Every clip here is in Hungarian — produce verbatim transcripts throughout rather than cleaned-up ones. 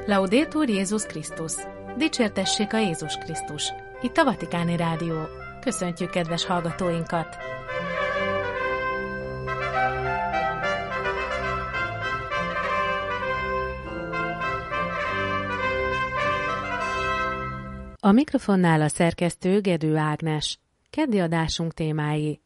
Laudetur Jézus Krisztus! Dicsértessék a Jézus Krisztus! Itt a Vatikáni Rádió. Köszöntjük kedves hallgatóinkat! A mikrofonnál a szerkesztő Gedő Ágnes. Keddi adásunk témái.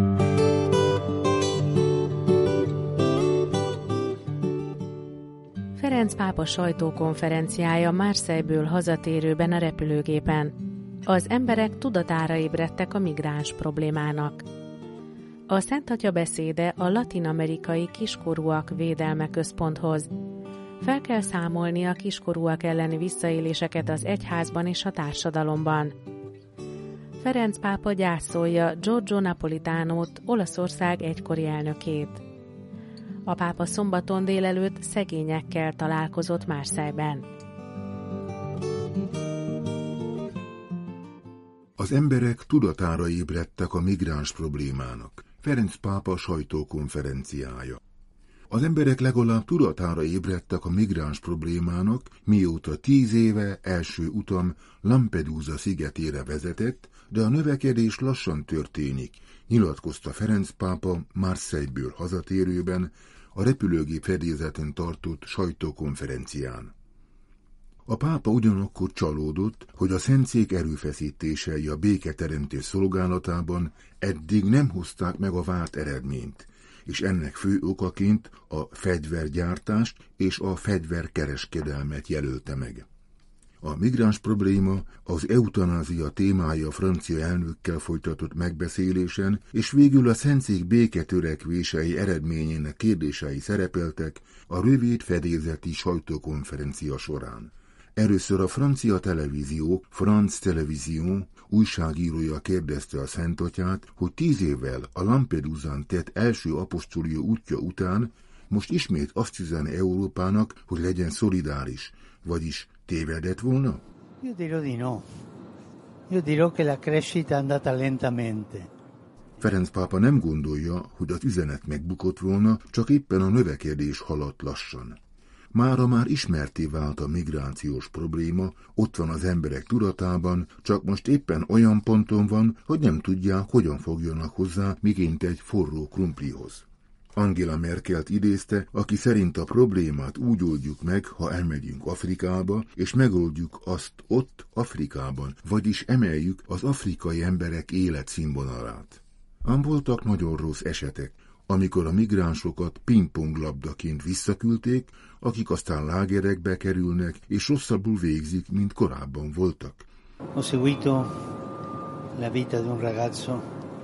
Ferenc pápa sajtókonferenciája Marseille-ből hazatérőben a repülőgépen. Az emberek tudatára ébredtek a migráns problémának. A Szent Atya beszéde a latin-amerikai kiskorúak védelme központhoz. Fel kell számolni a kiskorúak elleni visszaéléseket az egyházban és a társadalomban. Ferenc pápa gyászolja Giorgio Napolitanót, Olaszország egykori elnökét. A pápa szombaton délelőtt szegényekkel találkozott Marseille-ben. Az emberek tudatára ébredtek a migráns problémának. Ferenc pápa sajtókonferenciája. Az emberek legalább tudatára ébredtek a migráns problémának, mióta tíz éve első utam Lampedusa szigetére vezetett, de a növekedés lassan történik, nyilatkozta Ferenc pápa Marseille-ből hazatérőben a repülőgép fedélzeten tartott sajtókonferencián. A pápa ugyanakkor csalódott, hogy a szentszék erőfeszítései a béketeremtés szolgálatában eddig nem hozták meg a várt eredményt, és ennek fő okaként a fegyvergyártást és a fegyverkereskedelmet jelölte meg. A migráns probléma az eutanázia témája a francia elnökkel folytatott megbeszélésen, és végül a szentszék béketörekvései eredményének kérdései szerepeltek a rövid fedélzeti sajtókonferencia során. Először a francia televízió, France Télévision újságírója kérdezte a Szent Atyát, hogy tíz évvel a Lampedusán tett első apostoli útja után most ismét azt üzeni Európának, hogy legyen szolidáris, vagyis tévedett volna? Io dirò di no. Io dirò che la crescita è andata lentamente. Ferenc pápa nem gondolja, hogy az üzenet megbukott volna, csak éppen a növekedés haladt lassan. Mára már ismerté vált a migrációs probléma, ott van az emberek tudatában, csak most éppen olyan ponton van, hogy nem tudják, hogyan fogjanak hozzá, miként egy forró krumplihoz. Angela Merkelt idézte, aki szerint a problémát úgy oldjuk meg, ha elmegyünk Afrikába, és megoldjuk azt ott, Afrikában, vagyis emeljük az afrikai emberek életszínvonalát. Ám voltak nagyon rossz esetek, amikor a migránsokat pingponglabdaként visszaküldték, akik aztán lágerekbe kerülnek, és rosszabbul végzik, mint korábban voltak. Ho seguito la vita di un ragazzo.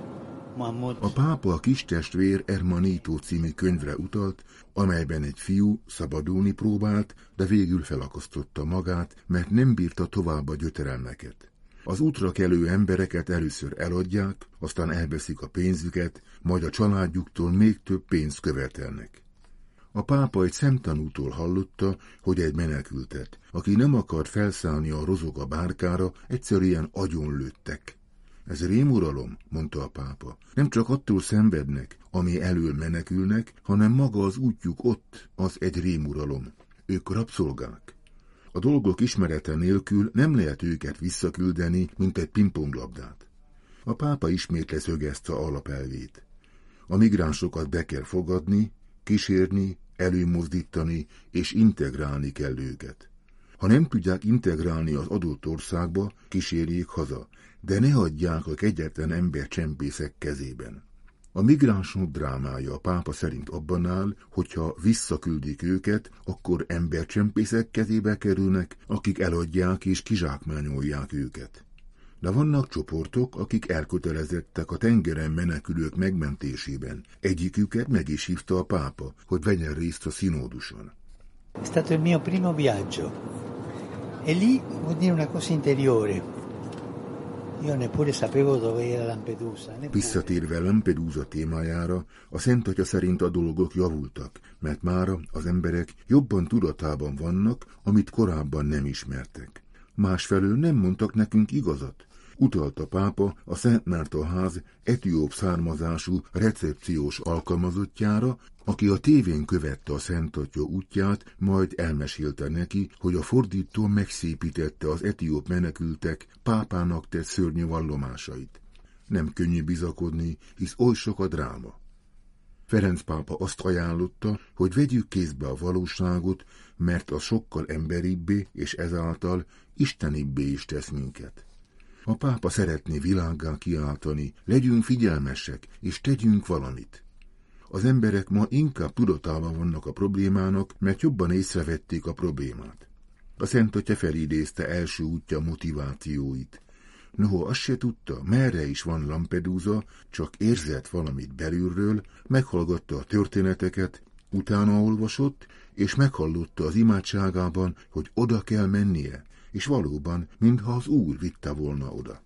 A pápa a Kistestvér Ermanito című könyvre utalt, amelyben egy fiú szabadulni próbált, de végül felakasztotta magát, mert nem bírta tovább a gyötrelmeket. Az útra kelő embereket először eladják, aztán elveszik a pénzüket, majd a családjuktól még több pénzt követelnek. A pápa egy szemtanútól hallotta, hogy egy menekültet, aki nem akart felszállni a Rozoga bárkára, egyszerűen agyonlőttek. Ez rémuralom, mondta a pápa. Nem csak attól szenvednek, ami elől menekülnek, hanem maga az útjuk ott, az egy rémuralom. Ők rabszolgák. A dolgok ismerete nélkül nem lehet őket visszaküldeni, mint egy pingponglabdát. A pápa ismét leszögezte alapelvét. A migránsokat be kell fogadni, kísérni, előmozdítani és integrálni kell őket. Ha nem tudják integrálni az adott országba, kísérjék haza, de ne hagyják a kegyetlen embercsempészek kezében. A migránsok drámája a pápa szerint abban áll, hogyha visszaküldik őket, akkor embercsempészek kezébe kerülnek, akik eladják és kizsákmányolják őket. De vannak csoportok, akik elkötelezettek a tengeren menekülők megmentésében. Egyiküket meg is hívta a pápa, hogy vegyen részt a színóduson. È stato il mio primo viaggio. E lì vuol dire una cosa interiore. Io neppure sapevo dove era Lampedusa. Visszatérve Lampedusa témájára, a Szent Atya szerint a dolgok javultak, mert mára az emberek jobban tudatában vannak, amit korábban nem ismertek. Másfelől nem mondtak nekünk igazat, utalt a pápa a Szent Márton-ház etióp származású recepciós alkalmazottjára, aki a tévén követte a Szent Atya útját, majd elmesélte neki, hogy a fordító megszépítette az etióp menekültek pápának tett szörnyű vallomásait. Nem könnyű bizakodni, hisz oly sok a dráma. Ferenc pápa azt ajánlotta, hogy vegyük kézbe a valóságot, mert az sokkal emberibbé és ezáltal istenibbé is tesz minket. A pápa szeretné világgá kiáltani, legyünk figyelmesek és tegyünk valamit. Az emberek ma inkább tudatában vannak a problémának, mert jobban észrevették a problémát. A Szent Atya felidézte első útja motivációit. Noha azt se tudta, merre is van Lampedusa, csak érzett valamit belülről, meghallgatta a történeteket, utána olvasott, és meghallotta az imádságában, hogy oda kell mennie, és valóban, mintha az Úr vitte volna oda.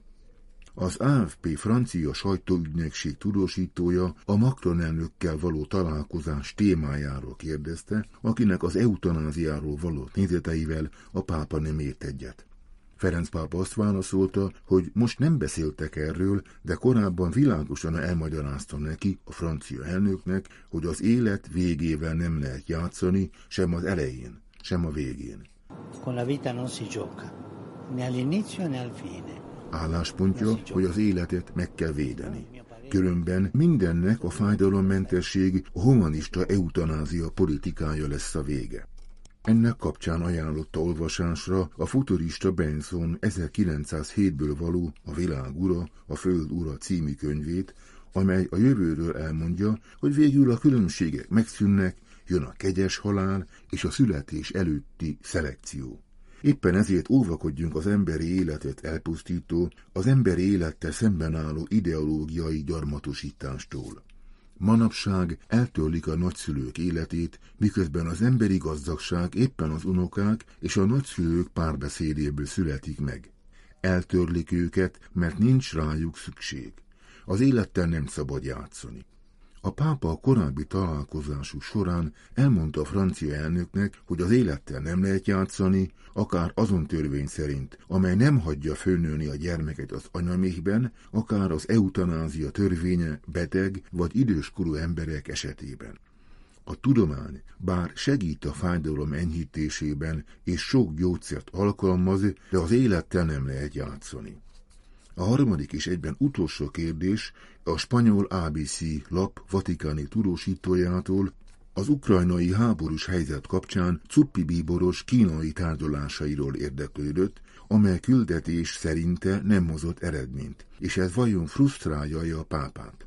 Az á ef pé francia sajtóügynökség tudósítója a Macron elnökkel való találkozás témájáról kérdezte, akinek az eutanáziáról való nézeteivel a pápa nem ért egyet. Ferenc pápa azt válaszolta, hogy most nem beszéltek erről, de korábban világosan elmagyarázta neki, a francia elnöknek, hogy az élet végével nem lehet játszani, sem az elején, sem a végén. Con la vita non si gioca, né all'inizio né al fine. Álláspontja, hogy az életet meg kell védeni. Különben mindennek a fájdalommentesség, a humanista eutanázia politikája lesz a vége. Ennek kapcsán ajánlotta olvasásra a futurista Benson ezerkilencszázhétből való A világ ura, a föld ura című könyvét, amely a jövőről elmondja, hogy végül a különbségek megszűnnek, jön a kegyes halál és a születés előtti szelekció. Éppen ezért óvakodjunk az emberi életet elpusztító, az emberi élettel szemben álló ideológiai gyarmatosítástól. Manapság eltörlik a nagyszülők életét, miközben az emberi gazdagság éppen az unokák és a nagyszülők párbeszédéből születik meg. Eltörlik őket, mert nincs rájuk szükség. Az élettel nem szabad játszani. A pápa a korábbi találkozásuk során elmondta a francia elnöknek, hogy az élettel nem lehet játszani, akár azon törvény szerint, amely nem hagyja fölnőni a gyermeket az anyaméhben, akár az eutanázia törvénye beteg vagy időskorú emberek esetében. A tudomány bár segít a fájdalom enyhítésében és sok gyógyszert alkalmaz, de az élettel nem lehet játszani. A harmadik és egyben utolsó kérdés a spanyol á bé cé lap vatikáni tudósítójától az ukrajnai háborús helyzet kapcsán Czuppi bíboros kínai tárgyalásairól érdeklődött, amely küldetés szerinte nem hozott eredményt, és ez vajon frusztrálja a pápát.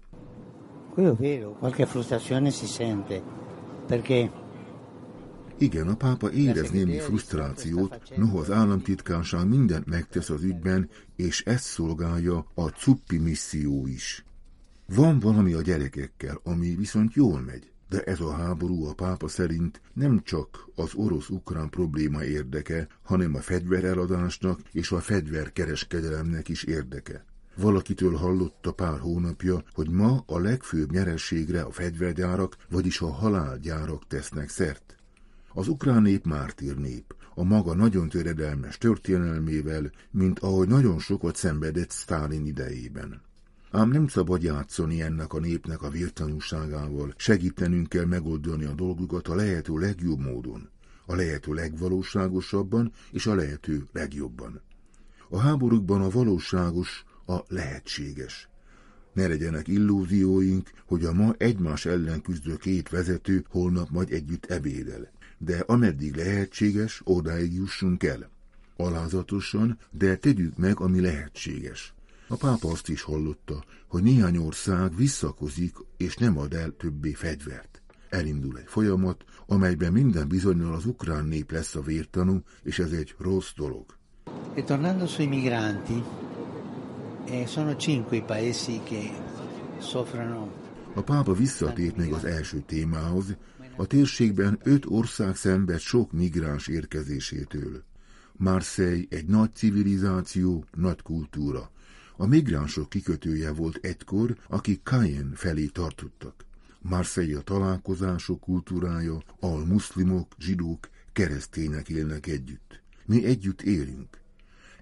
Igen, a pápa érez némi frusztrációt, noha az államtitkárság mindent megtesz az ügyben, és ezt szolgálja a Czuppi misszió is. Van valami a gyerekekkel, ami viszont jól megy, de ez a háború a pápa szerint nem csak az orosz-ukrán probléma érdeke, hanem a fegyvereladásnak és a fegyverkereskedelemnek is érdeke. Valakitől hallotta pár hónapja, hogy ma a legfőbb nyerességre a fegyvergyárak, vagyis a halálgyárak tesznek szert. Az ukrán nép mártír nép, a maga nagyon töredelmes történelmével, mint ahogy nagyon sokat szenvedett Sztálin idejében. Ám nem szabad játszani ennek a népnek a vértanúságával, segítenünk kell megoldani a dolgukat a lehető legjobb módon, a lehető legvalóságosabban és a lehető legjobban. A háborúkban a valóságos a lehetséges. Ne legyenek illúzióink, hogy a ma egymás ellen küzdő két vezető holnap majd együtt ebédel. De ameddig lehetséges, odáig jussunk el. Alázatosan, de tegyük meg, ami lehetséges. A pápa azt is hallotta, hogy néhány ország visszakozik és nem ad el többé fegyvert. Elindul egy folyamat, amelyben minden bizonnyal az ukrán nép lesz a vértanú, és ez egy rossz dolog. E tornando sui migranti, sono cinque i paesi che soffrono. A pápa visszatért még az első témához. A térségben öt ország szenved sok migráns érkezésétől. Marseille egy nagy civilizáció, nagy kultúra. A migránsok kikötője volt egykor, akik Cayenne felé tartottak. Marseille a találkozások kultúrája, ahol muszlimok, zsidók, keresztények élnek együtt. Mi együtt élünk.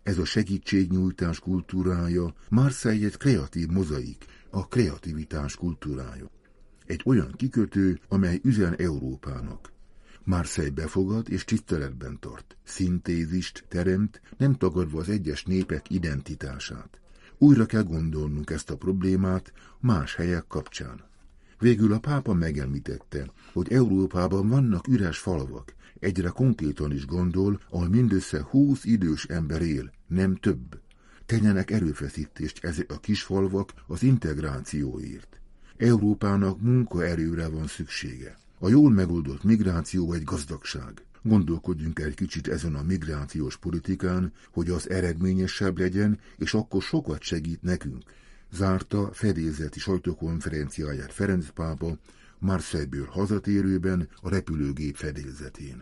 Ez a segítségnyújtás kultúrája Marseille egy kreatív mozaik, a kreativitás kultúrája. Egy olyan kikötő, amely üzen Európának. Marseille befogad és tiszteletben tart, szintézist teremt, nem tagadva az egyes népek identitását. Újra kell gondolnunk ezt a problémát más helyek kapcsán. Végül a pápa megemlítette, hogy Európában vannak üres falvak, egyre konkrétan is gondol, ahol mindössze húsz idős ember él, nem több. Tegyenek erőfeszítést ezek a kis falvak az integrációért. Európának munkaerőre van szüksége. A jól megoldott migráció egy gazdagság. Gondolkodjunk egy kicsit ezen a migrációs politikán, hogy az eredményesebb legyen, és akkor sokat segít nekünk. Zárta fedélzeti sajtókonferenciáját Ferenc pápa Marseille-ből hazatérőben a repülőgép fedélzetén.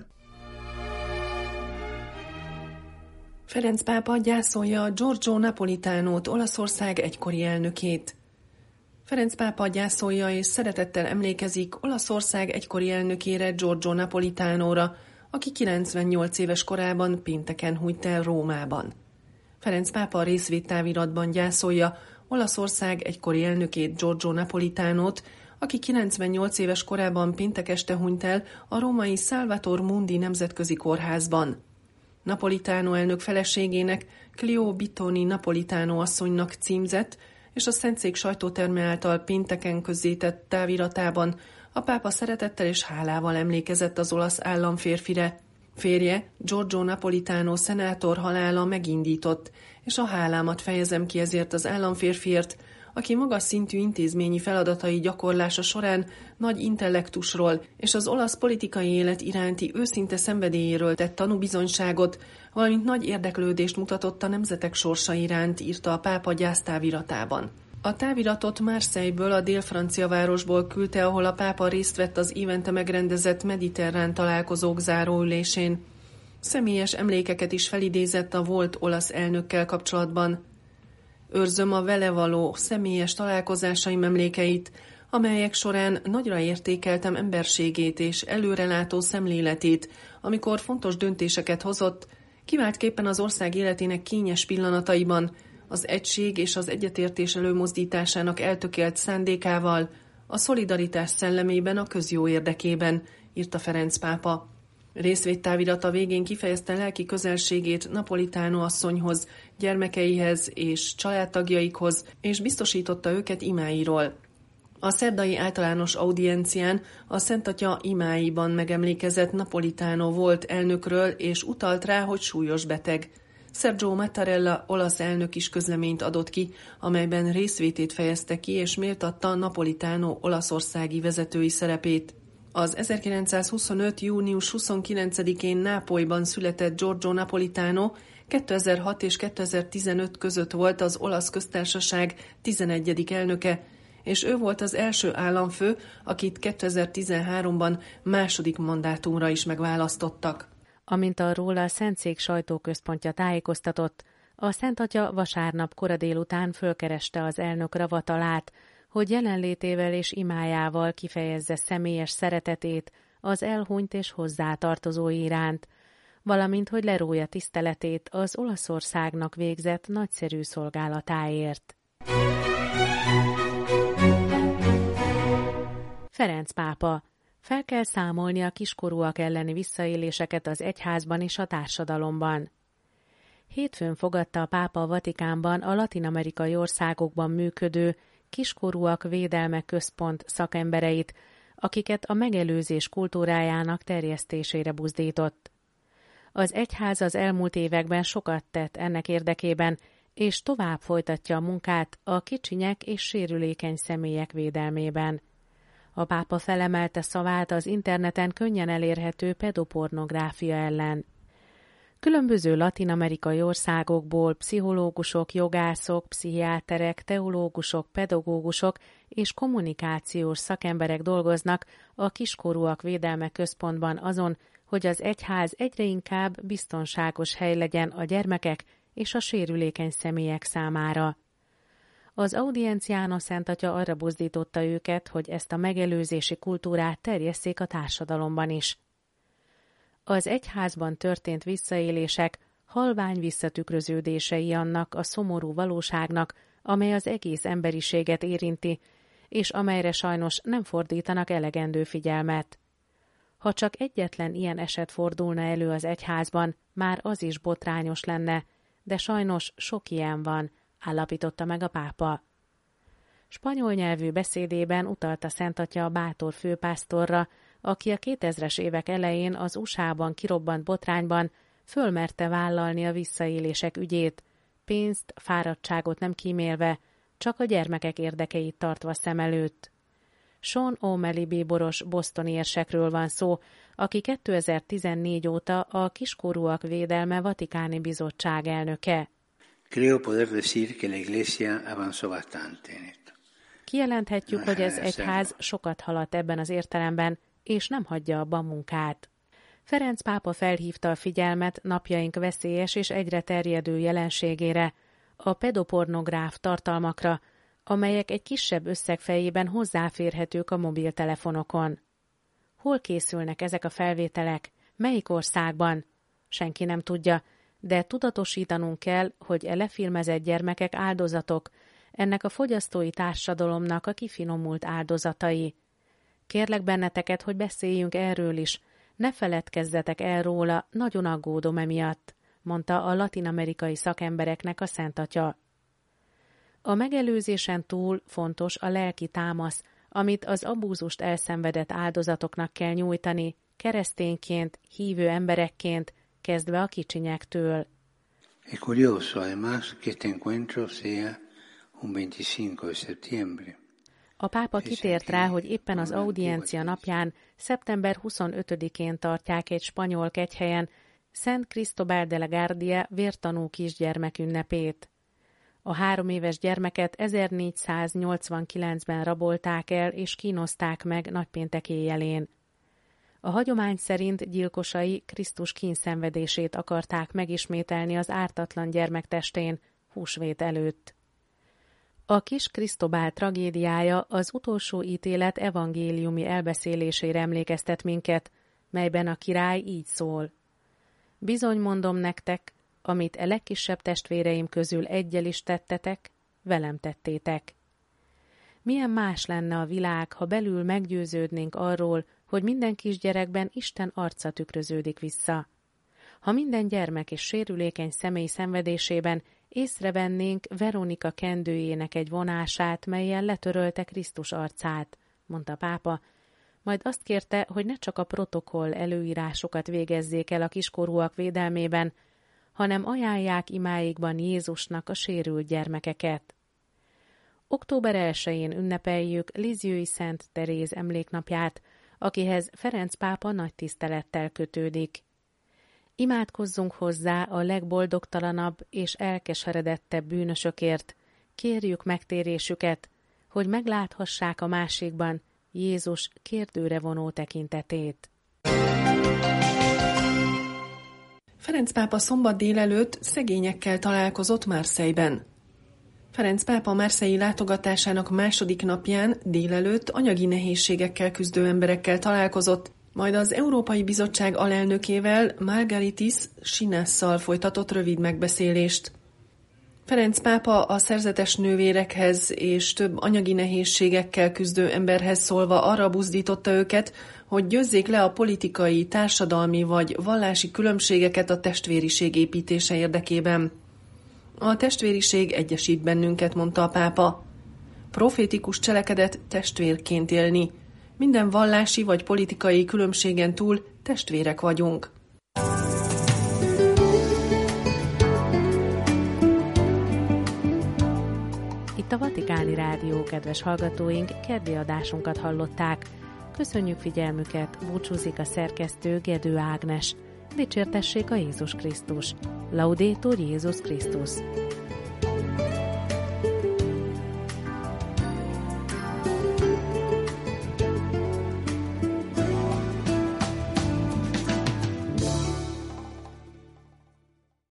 Ferenc pápa gyászolja Giorgio Napolitanót, Olaszország egykori elnökét. Ferenc pápa gyászolja és szeretettel emlékezik Olaszország egykori elnökére, Giorgio Napolitanóra, aki kilencvennyolc éves korában pénteken hunyt el Rómában. Ferenc pápa részvédtáviratban gyászolja Olaszország egykori elnökét, Giorgio Napolitanót, aki kilencvennyolc éves korában péntek este hunyt el a római Salvator Mundi nemzetközi kórházban. Napolitano elnök feleségének, Clio Bittoni Napolitano asszonynak címzett, és a Szentszék sajtóterme által pénteken közzétett táviratában a pápa szeretettel és hálával emlékezett az olasz államférfire. Férje, Giorgio Napolitano szenátor halála megindított, és a hálámat fejezem ki ezért az államférfiért, aki magas szintű intézményi feladatai gyakorlása során nagy intellektusról és az olasz politikai élet iránti őszinte szenvedélyéről tett tanúbizonyságot, valamint nagy érdeklődést mutatott a nemzetek sorsa iránt, írta a pápa gyásztáviratában. A táviratot Marseille-ből, a dél-francia városból küldte, ahol a pápa részt vett az évente megrendezett mediterrán találkozók záróülésén. Személyes emlékeket is felidézett a volt olasz elnökkel kapcsolatban. Őrzöm a vele való személyes találkozásaim emlékeit, amelyek során nagyra értékeltem emberségét és előrelátó szemléletét, amikor fontos döntéseket hozott, kiváltképpen az ország életének kényes pillanataiban, az egység és az egyetértés előmozdításának eltökélt szándékával, a szolidaritás szellemében, a közjó érdekében, írta Ferenc pápa. Részvédtávirata végén kifejezte lelki közelségét Napolitano asszonyhoz, gyermekeihez és családtagjaikhoz, és biztosította őket imáiról. A szerdai általános audiencián a Szent Atya imáiban megemlékezett Napolitano volt elnökről, és utalt rá, hogy súlyos beteg. Sergio Mattarella olasz elnök is közleményt adott ki, amelyben részvétét fejezte ki, és méltatta Napolitano olaszországi vezetői szerepét. Az ezerkilencszázhuszonöt. június huszonkilencedikén Nápolyban született Giorgio Napolitano kétezer-hat és kétezer-tizenöt között volt az olasz köztársaság tizenegyedik elnöke, és ő volt az első államfő, akit kétezer-tizenháromban második mandátumra is megválasztottak. Amint arról a Szentszék sajtóközpontja tájékoztatott, a Szent Atya vasárnap kora délután fölkereste az elnök ravatalát, hogy jelenlétével és imájával kifejezze személyes szeretetét az elhunyt és hozzátartozói iránt, valamint hogy lerója tiszteletét az Olaszországnak végzett nagyszerű szolgálatáért. Ferenc pápa: fel kell számolni a kiskorúak elleni visszaéléseket az egyházban és a társadalomban. Hétfőn fogadta a pápa a Vatikánban a latin-amerikai országokban működő Kiskorúak Védelme Központ szakembereit, akiket a megelőzés kultúrájának terjesztésére buzdított. Az egyház az elmúlt években sokat tett ennek érdekében, és tovább folytatja a munkát a kicsinyek és sérülékeny személyek védelmében. A pápa felemelte szavát az interneten könnyen elérhető pedopornográfia ellen. Különböző latin-amerikai országokból pszichológusok, jogászok, pszichiáterek, teológusok, pedagógusok és kommunikációs szakemberek dolgoznak a Kiskorúak Védelme Központban azon, hogy az egyház egyre inkább biztonságos hely legyen a gyermekek és a sérülékeny személyek számára. Az audiencián a Szent Atya arra buzdította őket, hogy ezt a megelőzési kultúrát terjesszék a társadalomban is. Az egyházban történt visszaélések halvány visszatükröződései annak a szomorú valóságnak, amely az egész emberiséget érinti, és amelyre sajnos nem fordítanak elegendő figyelmet. Ha csak egyetlen ilyen eset fordulna elő az egyházban, már az is botrányos lenne, de sajnos sok ilyen van, állapította meg a pápa. Spanyol nyelvű beszédében utalt a Szentatya a bátor főpásztorra, aki a kétezres évek elején az u es á-ban kirobbant botrányban fölmerte vállalni a visszaélések ügyét, pénzt, fáradtságot nem kímélve, csak a gyermekek érdekeit tartva szem előtt. Sean O'Malley bíboros bostoni érsekről van szó, aki kétezer-tizennégy óta a kiskorúak védelme Vatikáni Bizottság elnöke. Creo poder decir que la Iglesia avanzó bastante en esto. Kijelenthetjük, hogy ez egyház sokat haladt ebben az értelemben, és nem hagyja abba a munkát. Ferenc pápa felhívta a figyelmet napjaink veszélyes és egyre terjedő jelenségére, a pedopornográf tartalmakra, amelyek egy kisebb összeg fejében hozzáférhetők a mobiltelefonokon. Hol készülnek ezek a felvételek? Melyik országban? Senki nem tudja, de tudatosítanunk kell, hogy e lefilmezett gyermekek áldozatok, ennek a fogyasztói társadalomnak a kifinomult áldozatai. Kérlek benneteket, hogy beszéljünk erről is, ne feledkezzetek el róla, nagyon aggódom emiatt, mondta a latin-amerikai szakembereknek a Szentatya. A megelőzésen túl fontos a lelki támasz, amit az abúzust elszenvedett áldozatoknak kell nyújtani, keresztényként, hívő emberekként, kezdve a kicsinyektől. Es curioso, además, que este encuentro sea un veinticinco de septiembre. A pápa kitért rá, hogy éppen az audiencia napján, szeptember huszonötödikén tartják egy spanyol kegyhelyen Szent Cristóbal de la Guardia vértanú kisgyermek ünnepét. A három éves gyermeket ezernégyszáznyolcvankilencben rabolták el és kínozták meg nagypéntek éjjelén. A hagyomány szerint gyilkosai Krisztus kínszenvedését akarták megismételni az ártatlan gyermek testén húsvét előtt. A kis Cristóbal tragédiája az utolsó ítélet evangéliumi elbeszélésére emlékeztet minket, melyben a király így szól. Bizony mondom nektek, amit a legkisebb testvéreim közül eggyel is tettetek, velem tettétek. Milyen más lenne a világ, ha belül meggyőződnénk arról, hogy minden kisgyerekben Isten arca tükröződik vissza. Ha minden gyermek és sérülékeny személy szenvedésében észrevennénk Veronika kendőjének egy vonását, melyen letörölte Krisztus arcát, mondta pápa, majd azt kérte, hogy ne csak a protokoll előírásokat végezzék el a kiskorúak védelmében, hanem ajánlják imáikban Jézusnak a sérült gyermekeket. október elsején ünnepeljük Lisieux-i Szent Teréz emléknapját, akihez Ferenc pápa nagy tisztelettel kötődik. Imádkozzunk hozzá a legboldogtalanabb és elkeseredettebb bűnösökért, kérjük megtérésüket, hogy megláthassák a másikban Jézus kérdőre vonó tekintetét. Ferenc pápa szombat délelőtt szegényekkel találkozott Marseille-ben. Ferenc pápa marseille-i látogatásának második napján délelőtt anyagi nehézségekkel küzdő emberekkel találkozott, majd az Európai Bizottság alelnökével, Margaritis Schinas-szal folytatott rövid megbeszélést. Ferenc pápa a szerzetes nővérekhez és több anyagi nehézségekkel küzdő emberhez szólva arra buzdította őket, hogy győzzék le a politikai, társadalmi vagy vallási különbségeket a testvériség építése érdekében. A testvériség egyesít bennünket, mondta a pápa. Profétikus cselekedet testvérként élni. Minden vallási vagy politikai különbségen túl testvérek vagyunk. Itt a Vatikáni Rádió, kedves hallgatóink, keddi adásunkat hallották. Köszönjük figyelmüket, búcsúzik a szerkesztő Gedő Ágnes. Dicsértessék a Jézus Krisztus. Laudetur Jézus Krisztus.